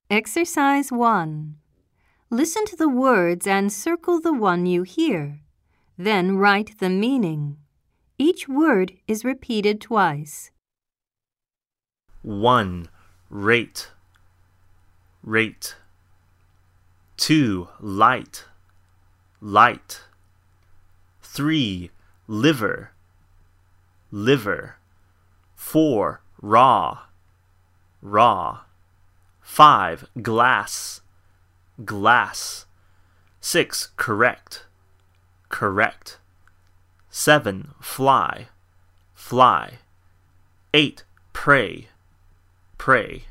Exercise 1. Listen to the words and circle the one you hear. Then write the meaning. Each word is repeated twice. 1. Rate, rate. 2. Light, light. 3. Liver, liver. 4. Raw, raw. 5. Glass, glass. 6. Correct, correct. 7. Fly, fly. 8. Pray, pray.